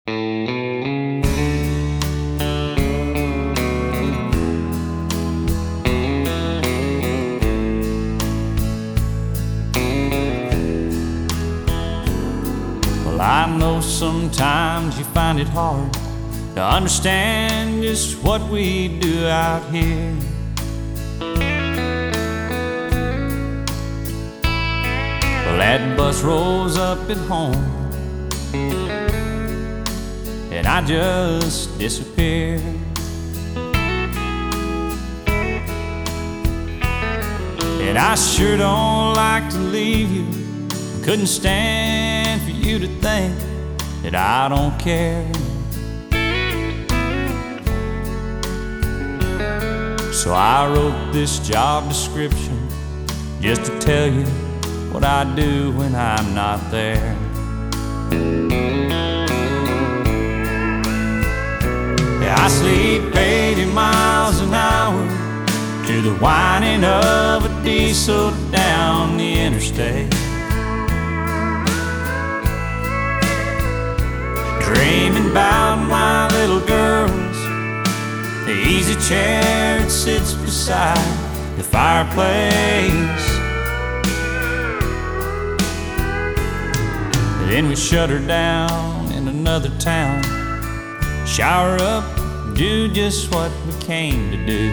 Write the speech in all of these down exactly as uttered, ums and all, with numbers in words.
Well, I know sometimes you find it hard to understand just what we do out here. Well, that bus rolls up at home and I just disappear. And I sure don't like to leave you. Couldn't stand for you to think that I don't care. So I wrote this job description just to tell you what I do when I'm not there. Yeah, I sleep eighty miles an hour to the whining of a diesel down the interstate, dreaming about my little girls, the easy chair that sits beside the fireplace. Then we shut her down in another town, shower up, do just what we came to do.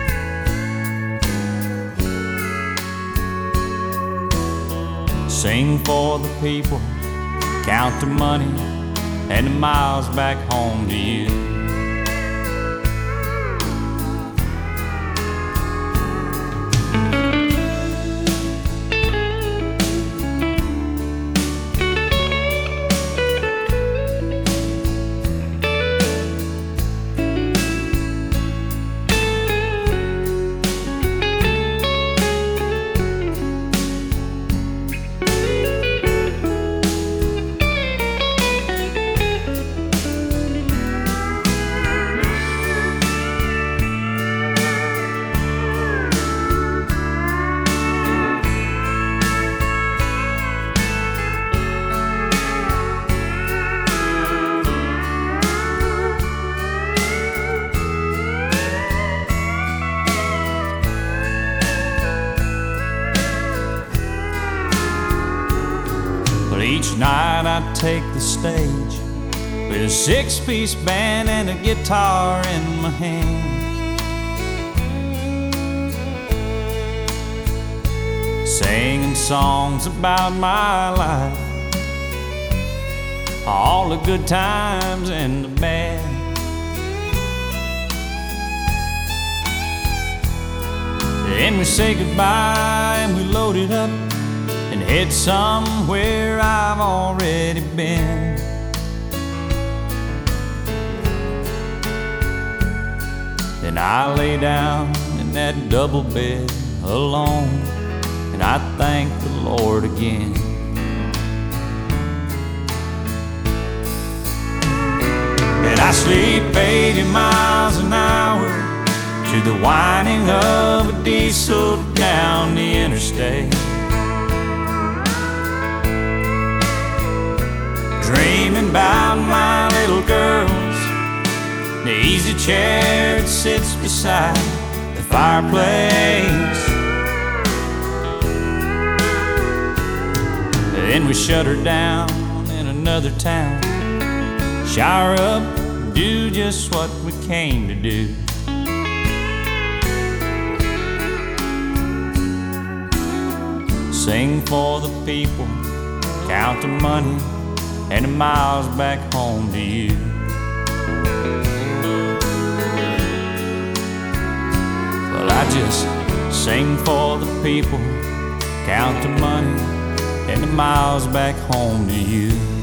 Sing for the people, count the money and the miles back home to you. Each night I take the stage with a six-piece band and a guitar in my hand, singing songs about my life, all the good times and the bad. Then we say goodbye and we load it up and head somewhere I've already been. Then I lay down in that double bed alone and I thank the Lord again. And I sleep eighty miles an hour to the whining of a diesel down the interstate, dreaming about my little girls, the easy chair that sits beside the fireplace. Then we shut her down in another town, shower up, do just what we came to do. Sing for the people, count the money and the miles back home to you. Well, I just sing for the people, count the money and the miles back home to you.